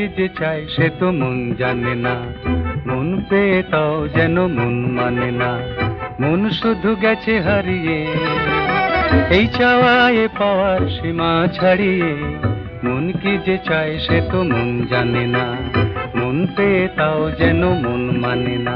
কি যে চায় সে তো মন জানে না, মন পেয়ে তাও যেন মন মানে না, মন শুধু গেছে হারিয়ে এই চাওয়ায় পাওয়ার সীমা ছাড়িয়ে। মন কি যে চায় সে তো মন জানে না, মন পেয়ে তাও যেন মন মানে না।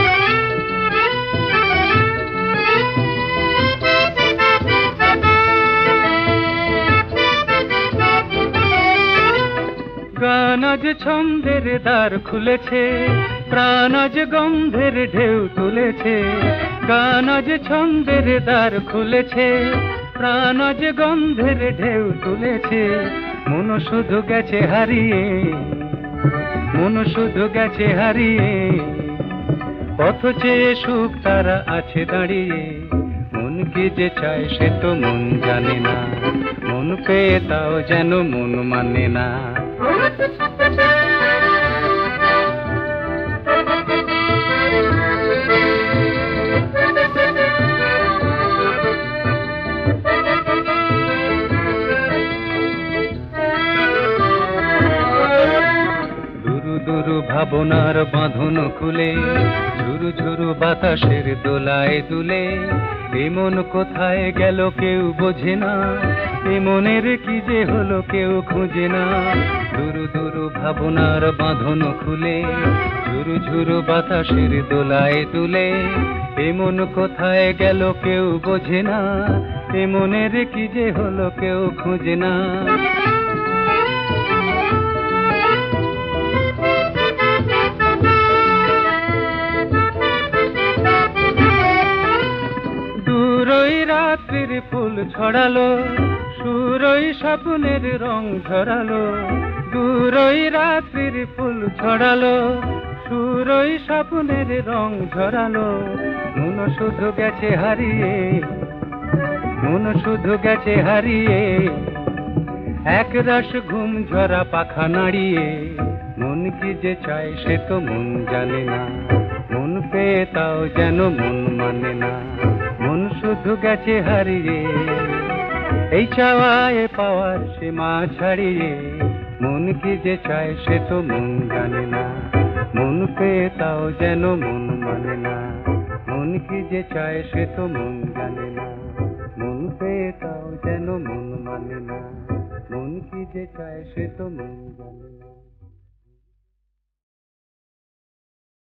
গান আজ ছন্দের দ্বার খুলেছে, প্রাণ আজ গন্ধের ঢেউ তুলেছে। গান আজ ছন্দের দ্বার খুলেছে, প্রাণ আজ গন্ধের ঢেউ তুলেছে। মন শুধু গেছে হারিয়ে, মন শুধু গেছে হারিয়ে, পথ চেয়ে সুখ তারা আছে দাঁড়িয়ে। মন কি যে চায় সে তো মন জানে না, মন পেয়ে তাও যেন মন মানে না। দুরু দুরু ভাবনার বাঁধন খুলে, ঝুরু ঝুরু বাতাসের দোলায় দুলে। এ মন কোথায় গেল কেউ বোঝে না, এ মনের কি যে হলো কেউ খুঁজে না। দুরু দুরু ভাবনার বাঁধন খুলে, ঝুরু ঝুরু বাতাসের দোলায় দুলে। এ মন কোথায় গেল কেউ বোঝে না, এ মনের কি যে হলো কেউ খুঁজে না। দূরই রাত্রির ফুল ছড়ালো, সুরই স্বপ্নের রং ঝরালো। দূরই রাত্রির ফুল ছড়ালো, সুরই স্বপ্নের রং ঝরালো। মন শুধু গেছে হারিয়ে, মন শুধু গেছে হারিয়ে, এক রাশ ঘুম ঝরা পাখা নাড়িয়ে। মন কি যে চায় সে তো মন জানে না, মন পেয়ে তাও যেন মন মানে না, মন শুধু গেছে হারিয়ে এই চাওয়ায় পাওয়ার সীমা ছাড়িয়ে। মন কি যে চায় সে তো মন জানে না, মন পেয়ে তাও যেন মন মানে না। মন কি যে চায় সে তো মন জানে না, মন পেয়ে তাও যেন মন মানে না। মন কি যে চায় সে তো মন জানে না।